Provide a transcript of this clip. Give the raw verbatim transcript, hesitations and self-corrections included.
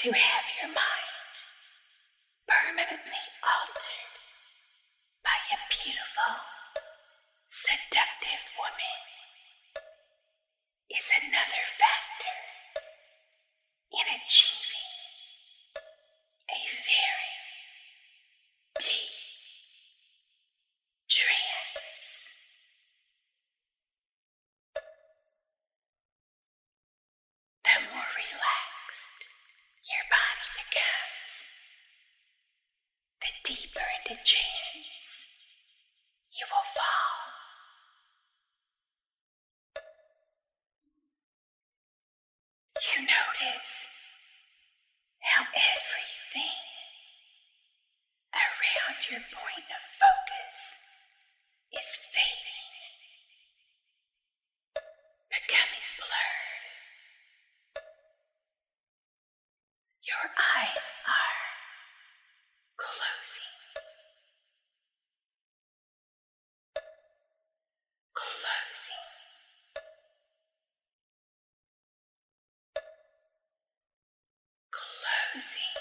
to have your mind permanently altered by a beautiful, seductive woman is another factor in achieving a very deep trance. The more relaxed your body becomes, the deeper into trance you will fall. You notice how everything around your point of focus is fading, becoming blurred. Your eyes are closing, closing, closing.